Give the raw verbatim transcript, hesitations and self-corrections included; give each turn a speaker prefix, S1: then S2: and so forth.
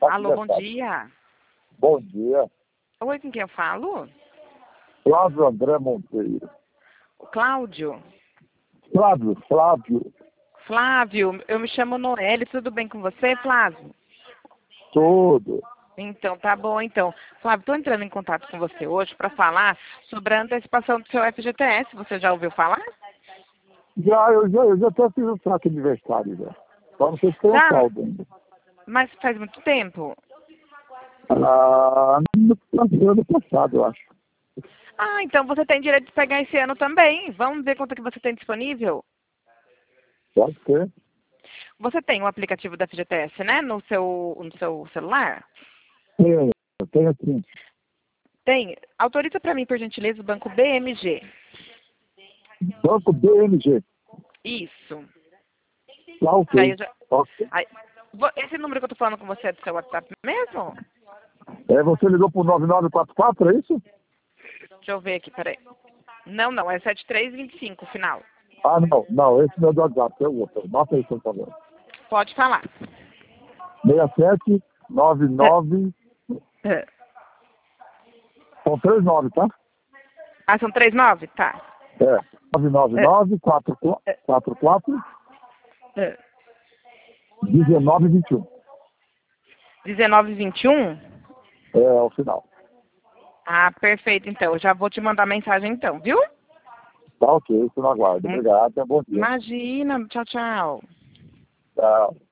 S1: Alô, bom dia.
S2: Bom dia.
S1: Oi, com quem eu falo?
S2: Flávio André Monteiro.
S1: Cláudio.
S2: Flávio, Flávio.
S1: Flávio, eu me chamo Noelle, tudo bem com você, Flávio?
S2: Tudo.
S1: Então, tá bom, então. Flávio, estou entrando em contato com você hoje para falar sobre a antecipação do seu F G T S. Você já ouviu falar?
S2: Já, eu já, eu já até fiz o trato aniversário já. Só não sei se tem um
S1: Já?
S2: saldo ainda.
S1: Mas faz muito tempo?
S2: Ah, no ano passado, eu acho.
S1: Ah, então você tem direito de pegar esse ano também. Vamos ver quanto que você tem disponível?
S2: Pode ser.
S1: Você tem o aplicativo da F G T S, né? No seu, no seu celular?
S2: Tenho, eu tenho sim.
S1: Tem. Autoriza para mim, por gentileza, o banco B M G.
S2: Banco B M G.
S1: Isso.
S2: Tá
S1: Aí
S2: ok.
S1: eu já...
S2: Ok.
S1: Aí... vo- Esse número que eu tô falando com você é do seu WhatsApp mesmo?
S2: É, você ligou pro nove nove quatro quatro, é isso?
S1: Deixa eu ver aqui, peraí. Não, não, é sete três dois cinco, final.
S2: Ah, não. Não, esse não é do WhatsApp, é o outro. Nota aí, por favor.
S1: Pode falar.
S2: seis sete nove nove.
S1: É.
S2: São três nove, tá?
S1: Ah, são três nove? Tá.
S2: É. nove nove nove quatro quatro quatro
S1: É.
S2: um nove dois um.
S1: dezenove vinte e um?
S2: É, é o final.
S1: Ah, perfeito, então. Eu já vou te mandar mensagem então, viu?
S2: Tá ok, isso não aguardo.
S1: Hum,
S2: Obrigado, é bom dia.
S1: Imagina. Tchau, tchau.
S2: Tchau.